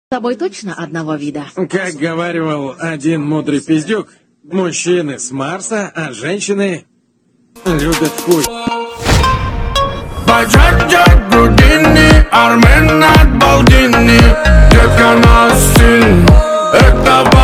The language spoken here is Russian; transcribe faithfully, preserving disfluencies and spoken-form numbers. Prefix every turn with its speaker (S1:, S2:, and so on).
S1: С тобой точно одного вида?
S2: Как говаривал один мудрый пиздюк, мужчины с Марса, а женщины любят хуй.
S3: Бачат грудини, Армен от Балдини, детка на стиль, это